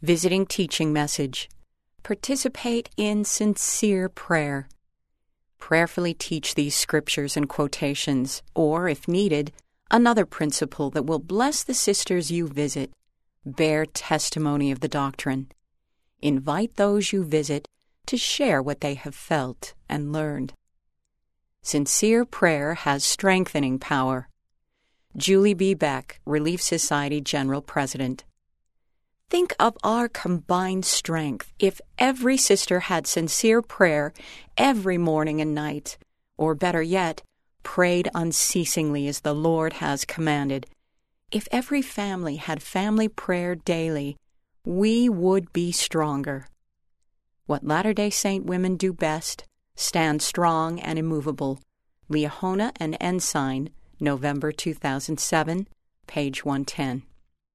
Visiting teaching message. Participate in sincere prayer. Prayerfully teach these scriptures and quotations, or, if needed, another principle that will bless the sisters you visit. Bear testimony of the doctrine. Invite those you visit to share what they have felt and learned. Sincere prayer has strengthening power. Julie B. Beck, Relief Society General President. Think of our combined strength if every sister had sincere prayer every morning and night, or better yet, prayed unceasingly as the Lord has commanded. If every family had family prayer daily, we would be stronger. What Latter-day Saint women do best: stand strong and immovable. Liahona and Ensign, November 2007, page 110.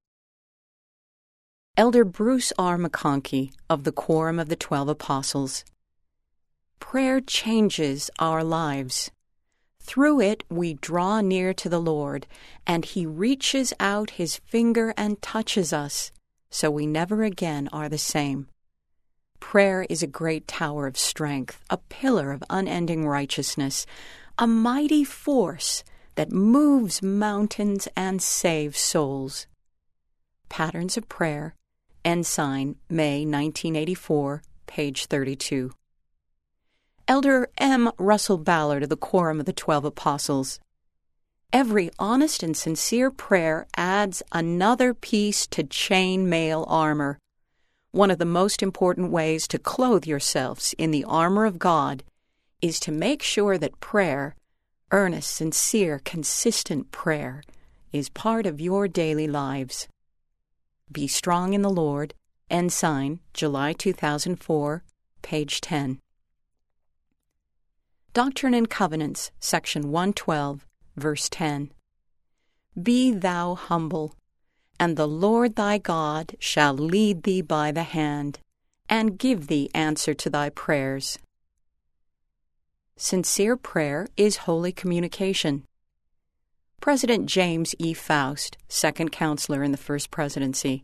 Elder Bruce R. McConkie of the Quorum of the 12 Apostles. Prayer changes our lives. Through it we draw near to the Lord, and He reaches out His finger and touches us, so we never again are the same. Prayer is a great tower of strength, a pillar of unending righteousness, a mighty force that moves mountains and saves souls. Patterns of Prayer, Ensign, May 1984, page 32. Elder M. Russell Ballard of the Quorum of the 12 Apostles. Every honest and sincere prayer adds another piece to chain mail armor. One of the most important ways to clothe yourselves in the armor of God is to make sure that prayer, earnest, sincere, consistent prayer, is part of your daily lives. Be Strong in the Lord, Ensign, July 2004, page 10. Doctrine and Covenants, section 112, verse 10. Be thou humble, and the Lord thy God shall lead thee by the hand, and give thee answer to thy prayers. Sincere prayer is holy communication. President James E. Faust, second counselor in the First Presidency.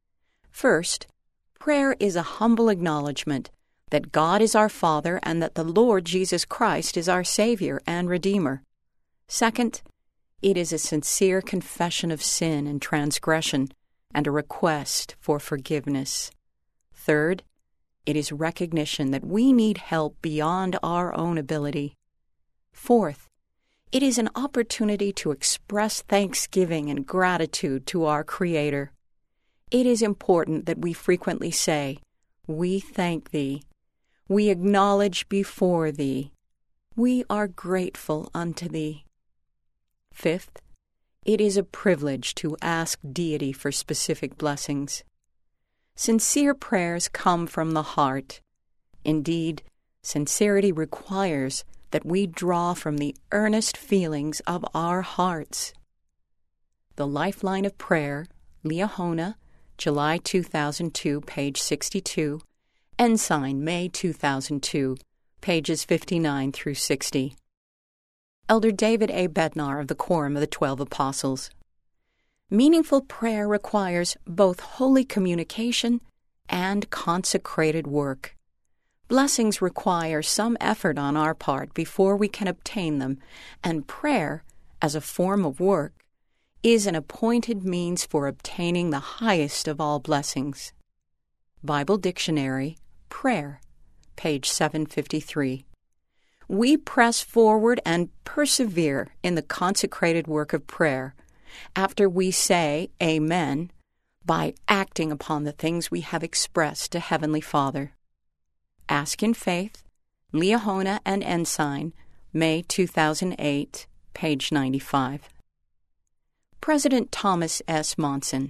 First, prayer is a humble acknowledgement that God is our Father and that the Lord Jesus Christ is our Savior and Redeemer. Second, it is a sincere confession of sin and transgression and a request for forgiveness. Third, it is recognition that we need help beyond our own ability. Fourth, it is an opportunity to express thanksgiving and gratitude to our Creator. It is important that we frequently say, "We thank Thee. We acknowledge before Thee. We are grateful unto Thee." Fifth, it is a privilege to ask Deity for specific blessings. Sincere prayers come from the heart. Indeed, sincerity requires that we draw from the earnest feelings of our hearts. The Lifeline of Prayer, Liahona, July 2002, page 62, Ensign, May 2002, pages 59 through 60. Elder David A. Bednar of the Quorum of the 12 Apostles. Meaningful prayer requires both holy communication and consecrated work. Blessings require some effort on our part before we can obtain them, and prayer, as a form of work, is an appointed means for obtaining the highest of all blessings. Bible Dictionary, Prayer, page 753. We press forward and persevere in the consecrated work of prayer after we say Amen by acting upon the things we have expressed to Heavenly Father. Ask in Faith, Liahona and Ensign, May 2008, page 95. President Thomas S. Monson.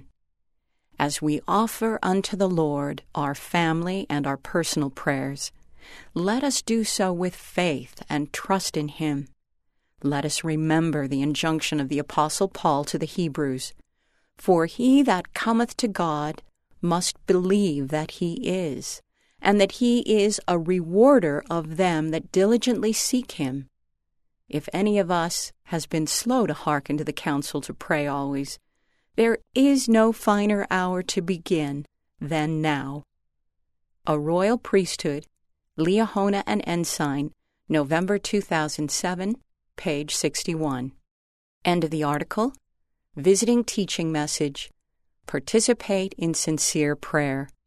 As we offer unto the Lord our family and our personal prayers, let us do so with faith and trust in Him. Let us remember the injunction of the Apostle Paul to the Hebrews, "For he that cometh to God must believe that He is, and that He is a rewarder of them that diligently seek Him." If any of us has been slow to hearken to the counsel to pray always, there is no finer hour to begin then now. A Royal Priesthood, Liahona and Ensign, November 2007, page 61. End of the article. Visiting teaching message. Participate in sincere prayer.